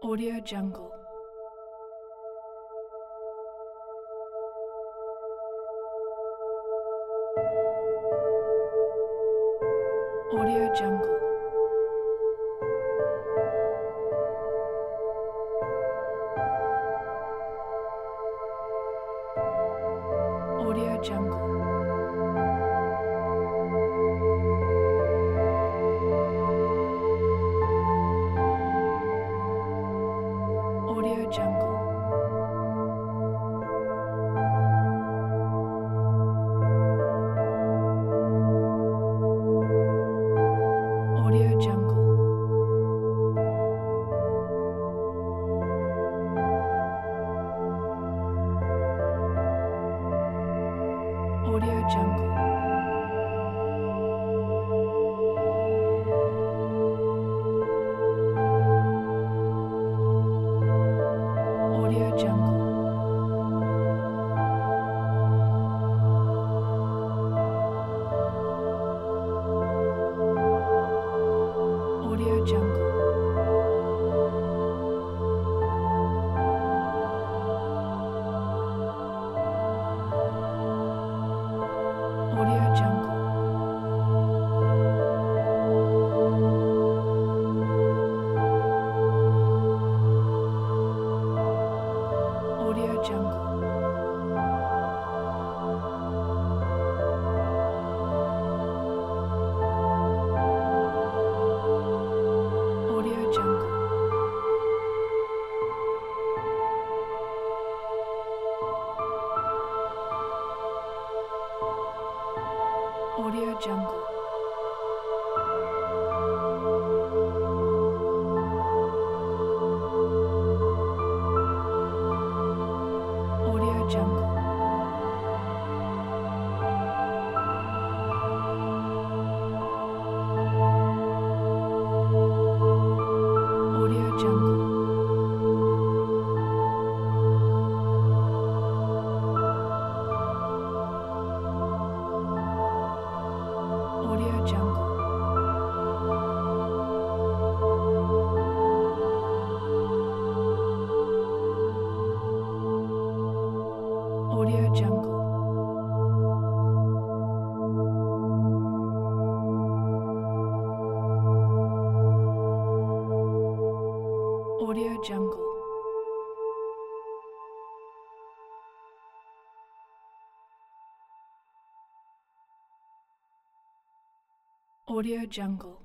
Audio Jungle. Audio Jungle. Audio Jungle. Audio Jungle. Audio Jungle. Audio Jungle. Audio Jungle. Audio Jungle. Audio Jungle. Audio Jungle. Audio Jungle. Audio Jungle. Audio Jungle. Audio Jungle. Audio Jungle. Audio Jungle. Audio Jungle. Audio Jungle.